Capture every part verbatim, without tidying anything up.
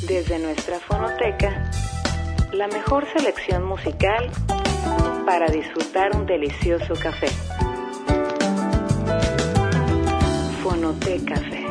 Desde nuestra fonoteca, la mejor selección musical para disfrutar un delicioso café. Fonoteca Café.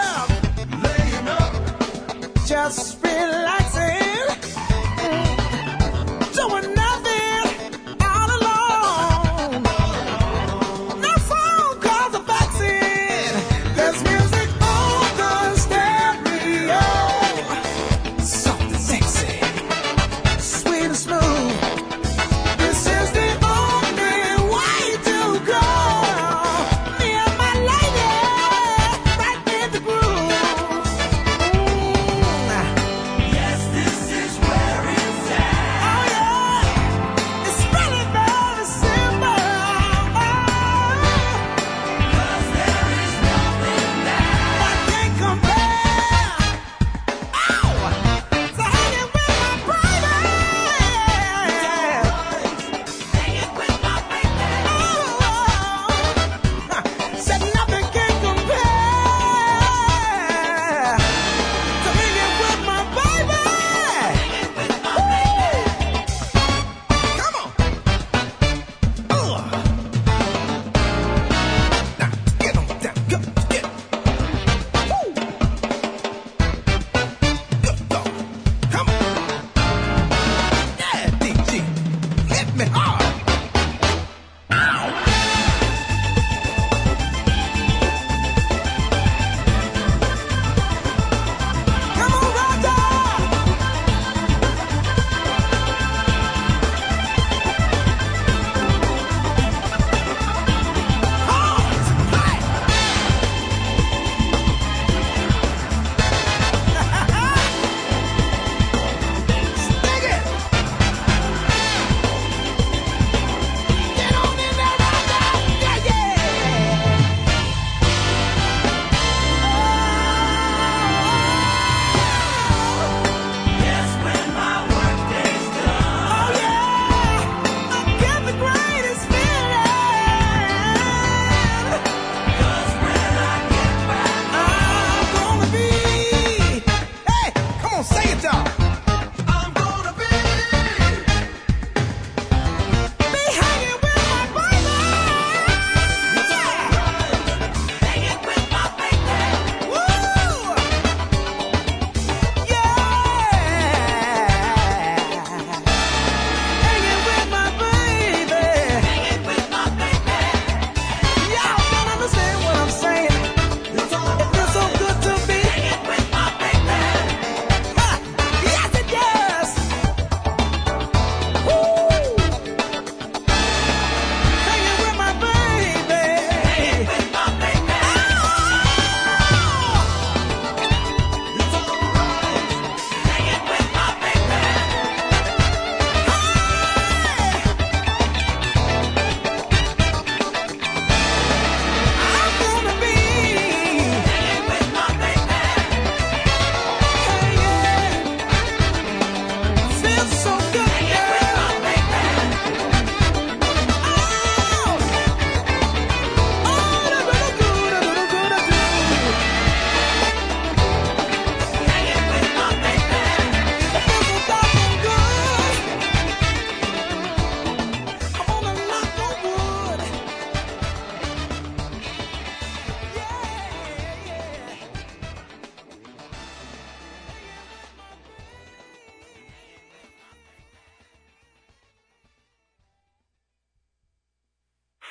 just relaxing.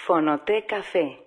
Fonoteca Café.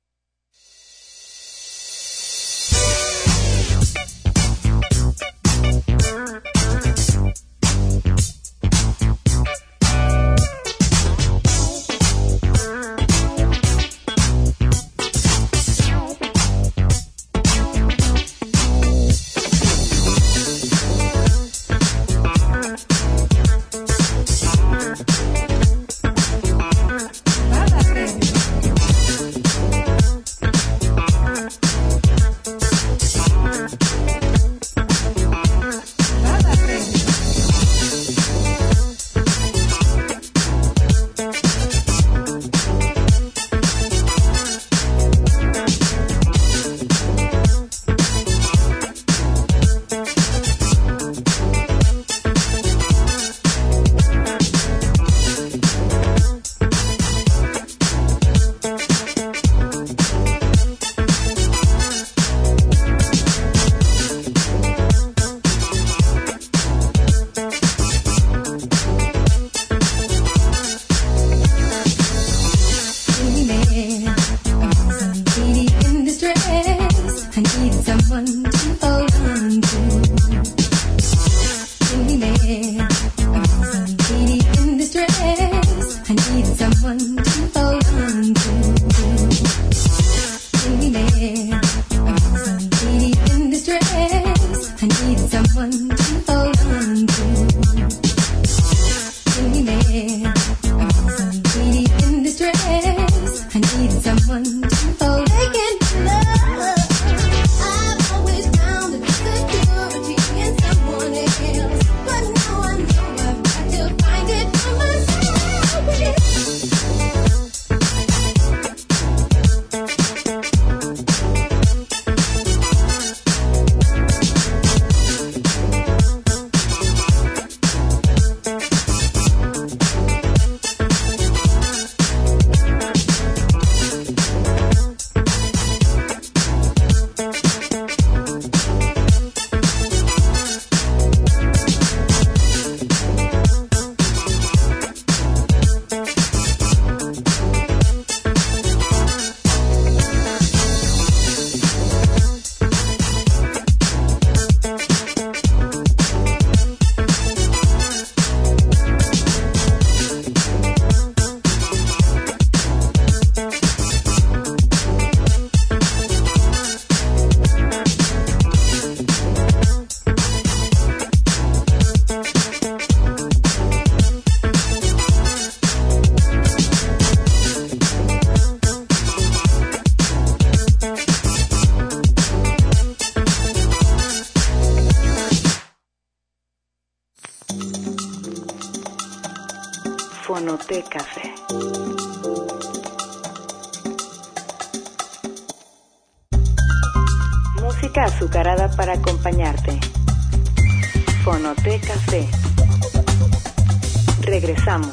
Fonoteca Café. Música azucarada para acompañarte. Fonoteca Café. Regresamos.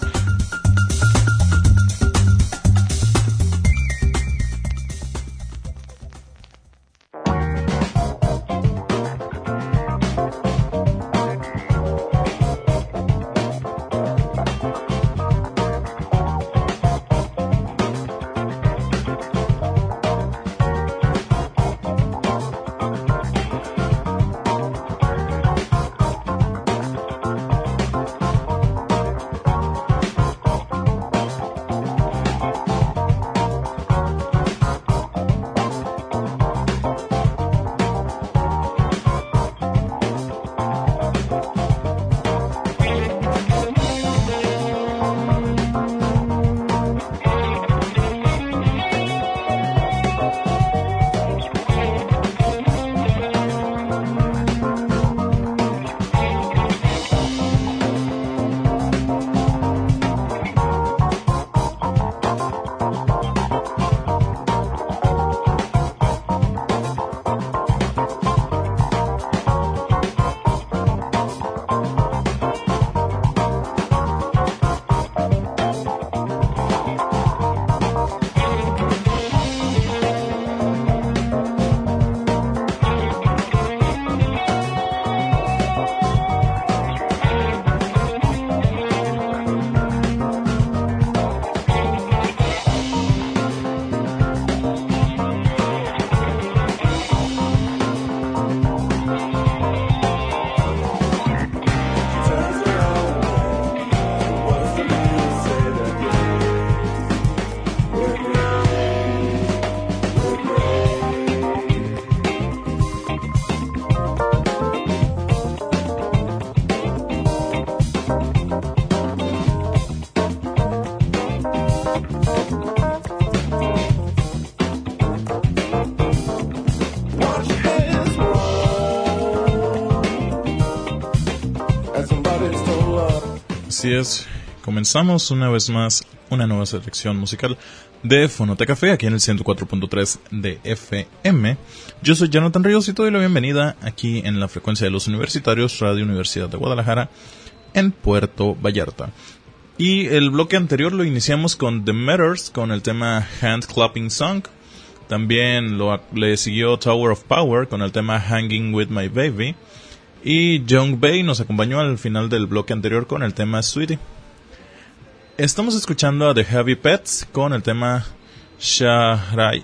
Así es, comenzamos una vez más una nueva selección musical de Fonoteca Café aquí en el ciento cuatro punto tres de F M. Yo soy Jonathan Ríos y te doy la bienvenida aquí en la frecuencia de los universitarios, Radio Universidad de Guadalajara, en Puerto Vallarta. Y el bloque anterior lo iniciamos con The Matters, con el tema Hand Clapping Song. También lo, le siguió Tower of Power con el tema Hanging With My Baby. Y Young Bay nos acompañó al final del bloque anterior con el tema Sweetie. Estamos escuchando a The Heavy Pets con el tema Shariah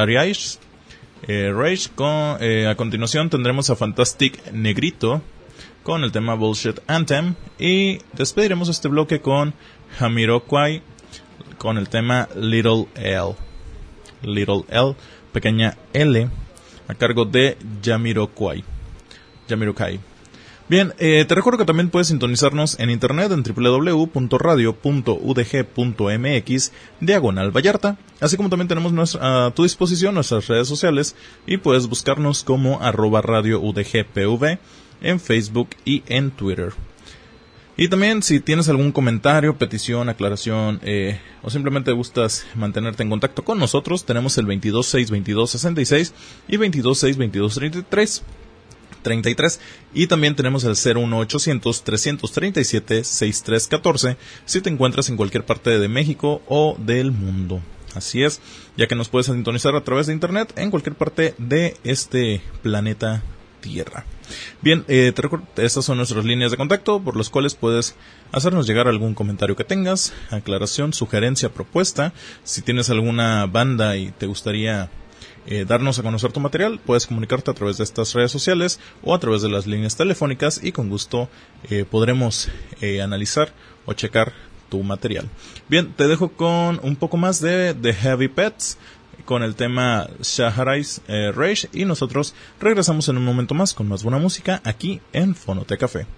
eh, Rage. Con, eh, a continuación tendremos a Fantastic Negrito con el tema Bullshit Anthem. Y despediremos este bloque con Jamiroquai con el tema Little L. Little L, pequeña L, a cargo de Jamiroquai. Jamiroquai. Bien, eh, te recuerdo que también puedes sintonizarnos en internet en doble u doble u doble u punto radio punto u d g punto m x diagonal Vallarta, así como también tenemos nuestra, a tu disposición nuestras redes sociales y puedes buscarnos como arroba radio U D G P V en Facebook y en Twitter. Y también si tienes algún comentario, petición, aclaración eh, o simplemente gustas mantenerte en contacto con nosotros, tenemos el veintidós seis veintidós sesenta y seis y veintidós seis veintidós treinta y tres. treinta y tres y también tenemos el cero uno ochocientos trescientos treinta y siete sesenta y tres catorce si te encuentras en cualquier parte de México o del mundo. Así es, ya que nos puedes sintonizar a través de internet en cualquier parte de este planeta Tierra. Bien, eh, te recuerdo, estas son nuestras líneas de contacto por las cuales puedes hacernos llegar algún comentario que tengas, aclaración, sugerencia, propuesta. Si tienes alguna banda y te gustaría Eh, darnos a conocer tu material, puedes comunicarte a través de estas redes sociales o a través de las líneas telefónicas y con gusto eh, podremos eh, analizar o checar tu material. Bien, te dejo con un poco más de The Heavy Pets con el tema Shahari's eh, Rage y nosotros regresamos en un momento más con más buena música aquí en Fonoteca Café.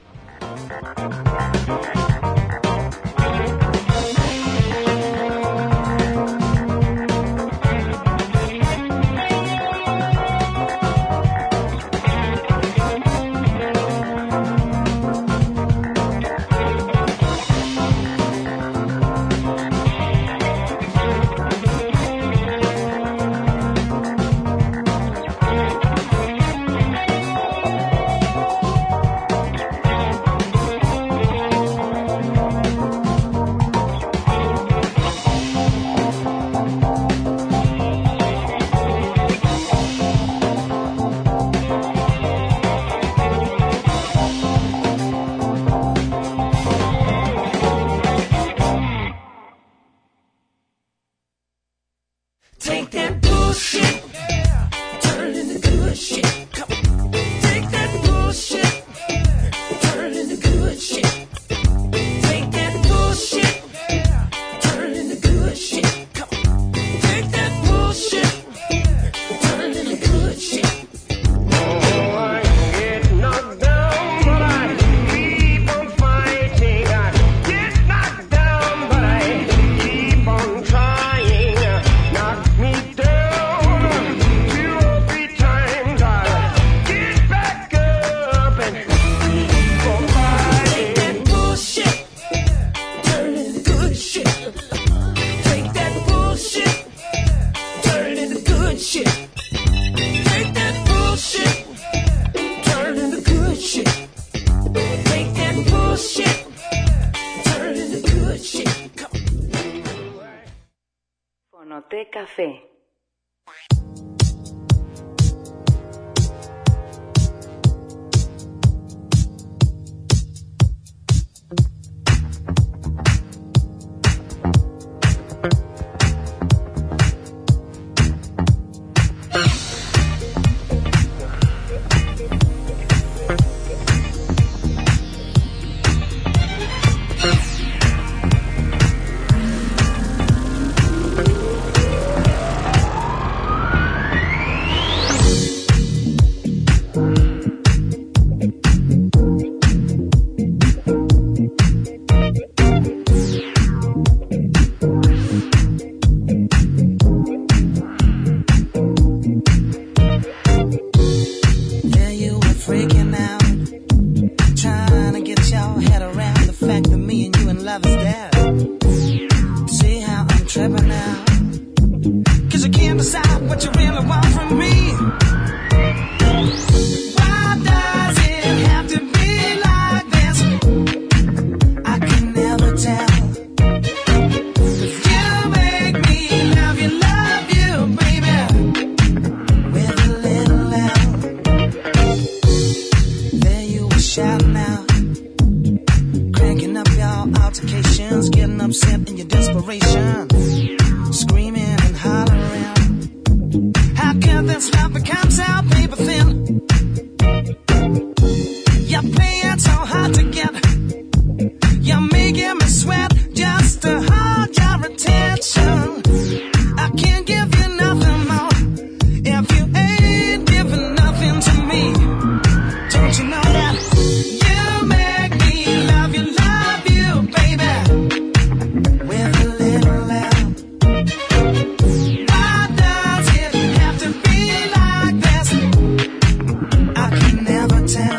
Fonoteca Café. Cranking up your altercations, getting upset in your desperation, screaming and hollering. How can this love become so paper thin? You're playing so hard to get. You're making me sweat just to hold your attention. I can't give you nothing more if you ain't giving nothing to me. Don't you know that you make me love you, love you, baby, with a little love. Why does it have to be like this? I can never tell.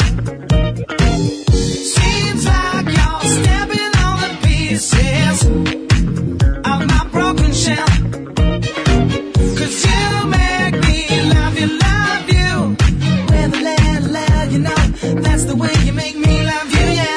Seems like you're stepping on the pieces of my broken shell. 'Cause you make me love you, love you, with a little love, you know. That's the way you make me love you, yeah.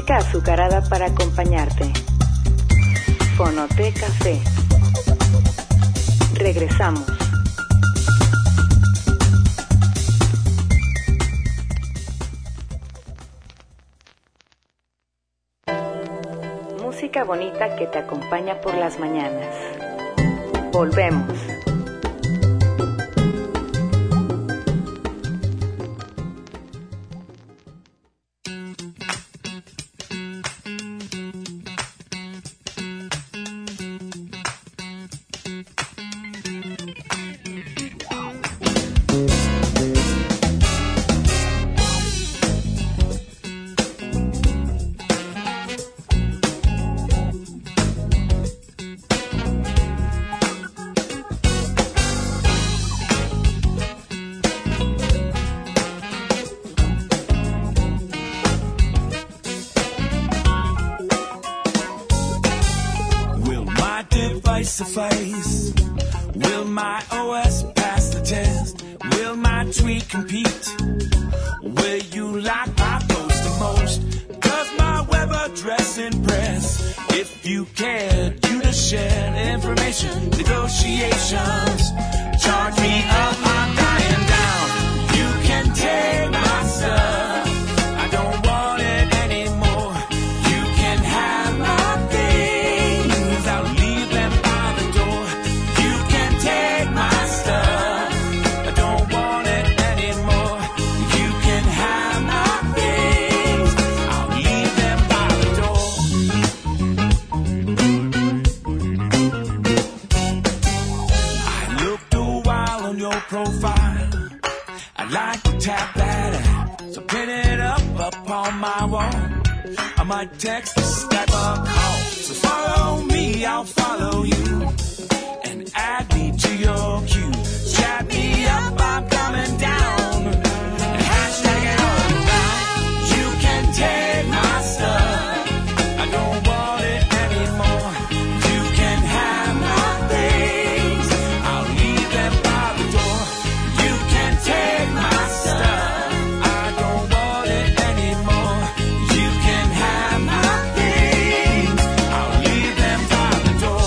música azucarada para acompañarte. Fonoteca Café. Regresamos. Música bonita que te acompaña por las mañanas. Volvemos. Suffice? Will my O S pass the test? Will my tweet compete? Will you like my post the most? Does my web address impress? If you cared, you'd have shared information. Negotiations charge me up, I'm dying down. You can take my stuff, I don't want it anymore. You can have my things, I'll leave them by the door. You can take my stuff, I don't want it anymore. You can have my things, I'll leave them by the door. I looked a while on your profile, I'd like to tap that app, so pin it up upon my wall. I might text, Skype, or call. So follow me, I'll follow you, and add me to your queue. Chat me up, I'm coming down, and hashtag it all around. You can take my stuff, I don't want it anymore. You can have my things, I'll leave them by the door. You can take my stuff, I don't want it anymore. You can have my things, I'll leave them by the door.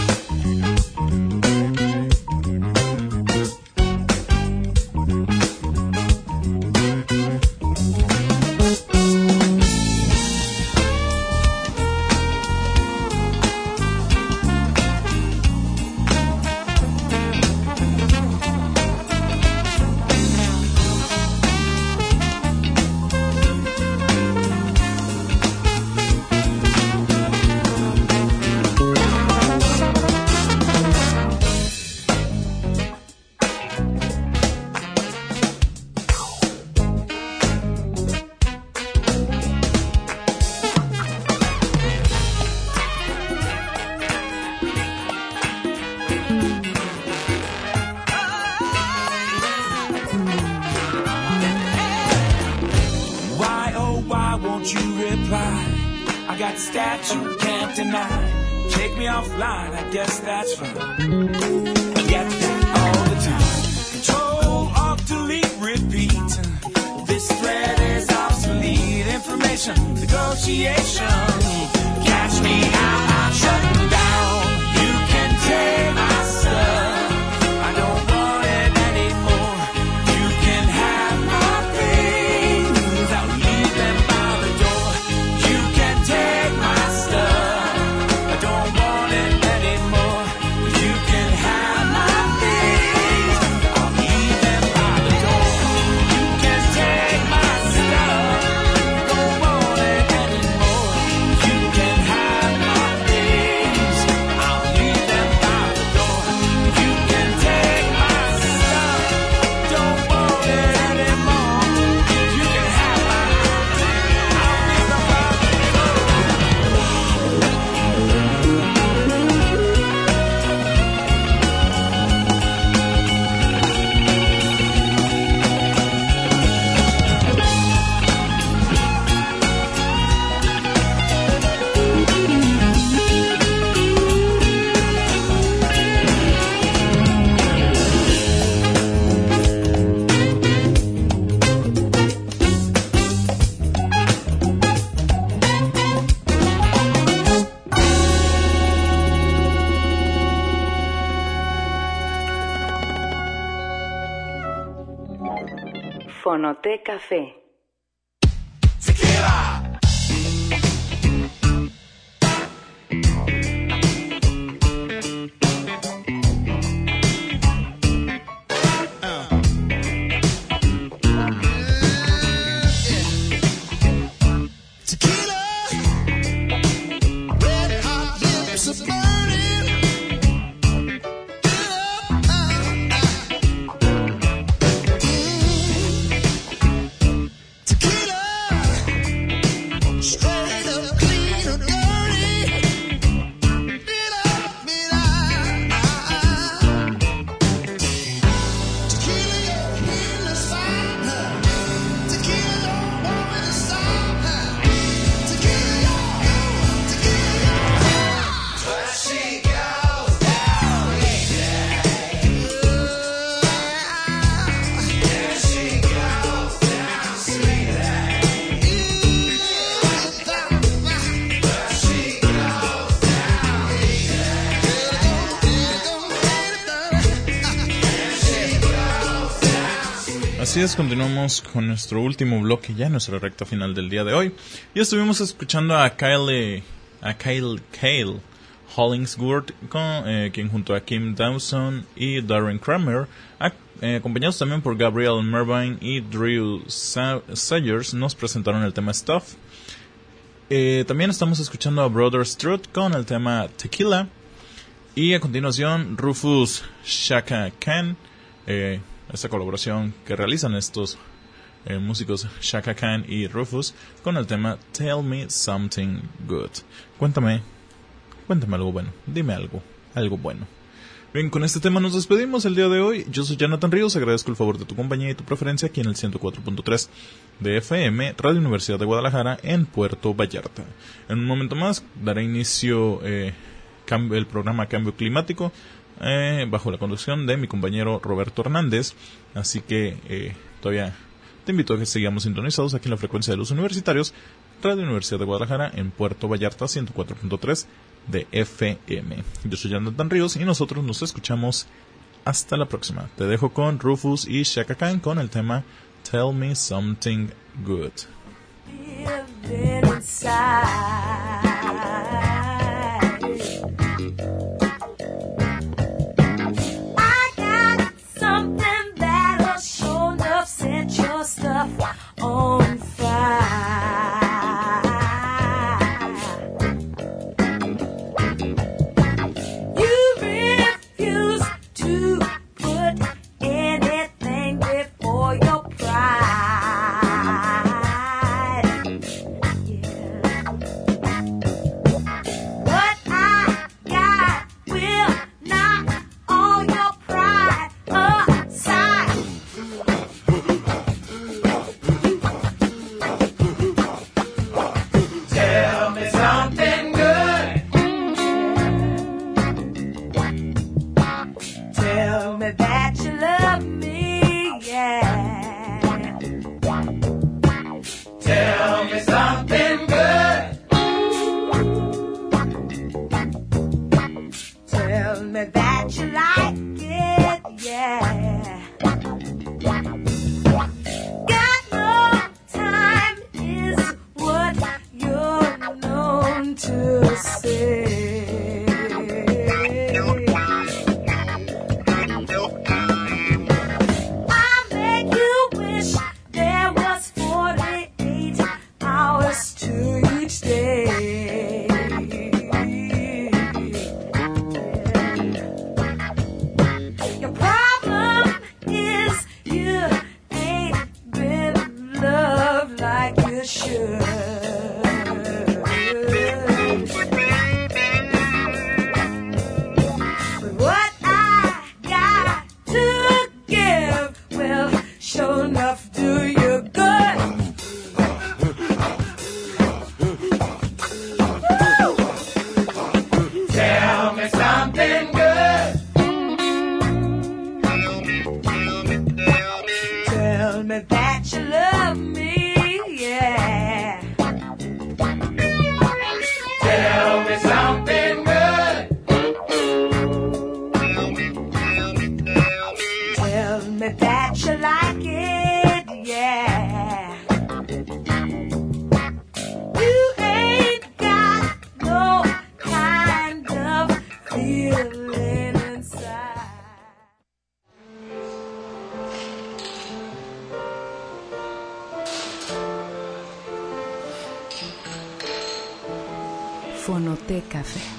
Why, oh, why won't you reply? I got stats you can't deny. Take me offline, I guess that's fine. I get that all the time. Control, alt, delete, repeat. This thread is obsolete. Information, negotiation. Catch me out, I'm shutting down. You can take my stuff, I don't want it anymore. You can have my things, I'll leave them by the door. You can take my stuff, I don't want it anymore. You can have Fonoteca Fe. Así es, continuamos con nuestro último bloque, ya nuestra recta final del día de hoy. Y estuvimos escuchando a Kyle, a Kyle, Kyle Hollingsworth, con, eh, quien junto a Kim Dawson y Darren Kramer, a, eh, acompañados también por Gabriel Mervine y Drew Sa- Sayers, nos presentaron el tema Stuff. Eh, también estamos escuchando a Brother Strut con el tema Tequila. Y a continuación, Rufus Chaka Khan, eh, esta colaboración que realizan estos eh, músicos Chaka Khan y Rufus con el tema Tell Me Something Good. Cuéntame, cuéntame algo bueno, dime algo, algo bueno. Bien, con este tema nos despedimos el día de hoy. Yo soy Jonathan Ríos, agradezco el favor de tu compañía y tu preferencia aquí en el ciento cuatro punto tres de F M, Radio Universidad de Guadalajara, en Puerto Vallarta. En un momento más daré inicio eh, cambio, el programa Cambio Climático, Eh, bajo la conducción de mi compañero Roberto Hernández, así que eh, todavía te invito a que sigamos sintonizados aquí en la frecuencia de los universitarios, Radio Universidad de Guadalajara en Puerto Vallarta ciento cuatro punto tres de F M. Yo soy Jonathan Ríos y nosotros nos escuchamos hasta la próxima. Te dejo con Rufus y Chaka Khan con el tema Tell Me Something Good. Stuff on fire. You refuse to put anything before your pride. Yeah. What I got will knock all your pride aside. Tell me that you like it, yeah. Fonoteca Café.